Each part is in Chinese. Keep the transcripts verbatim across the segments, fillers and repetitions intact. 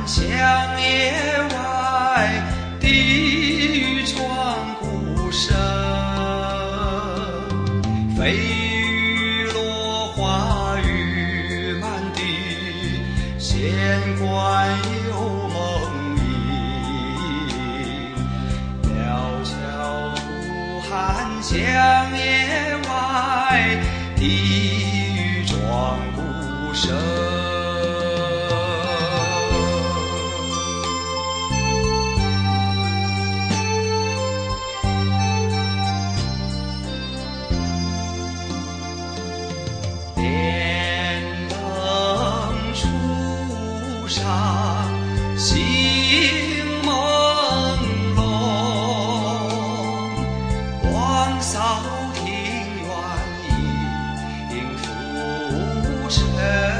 乡野外，地狱闯孤生。飞雨落花雨满地，县官有梦萦。料峭楚汉乡野外，地狱闯孤生。星朦胧，光扫庭院映浮沉。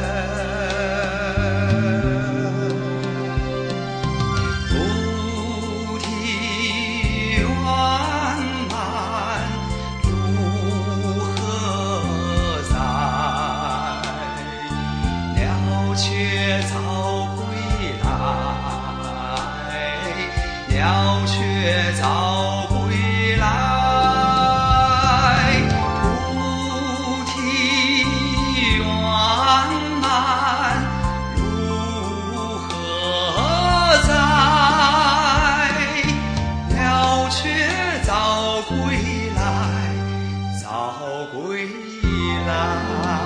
菩提圆满，如何在？鸟雀早鸟雀早归来，菩提圆满，如何在？鸟雀早归来，早归来。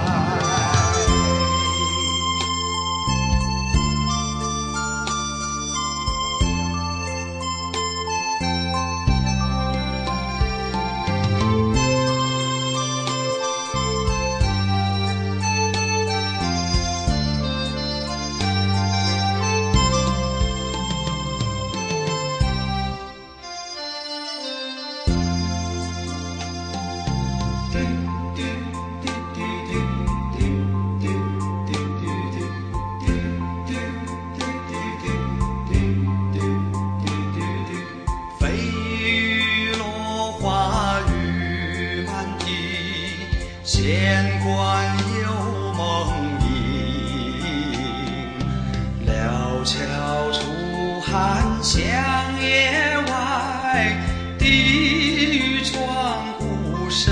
县官有梦萦，料峭楚汉乡野外，地狱闯孤生。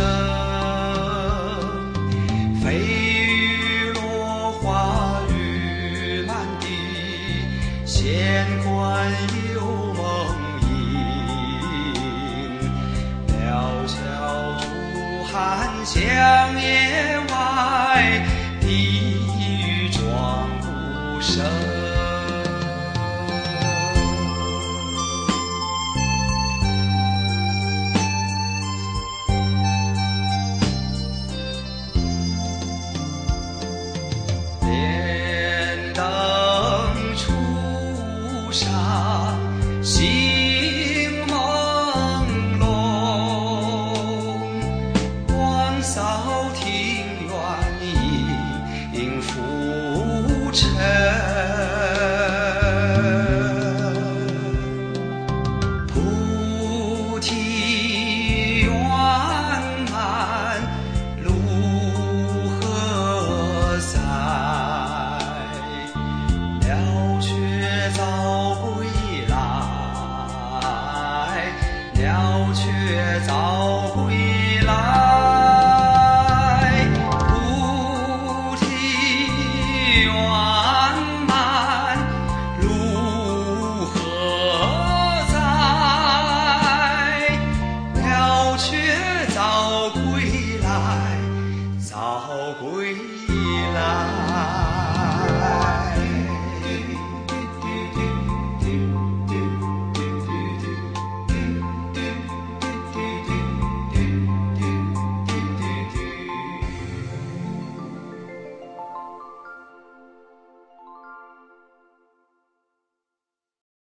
飞雨落花雨满地，县官有梦萦，料峭楚汉乡野外，地狱闯孤生。莲灯初上，星朦胧，光扫庭院映浮沉。菩提圆满，如何在？鸟雀早归来，鸟雀早归来。早归来，早归来。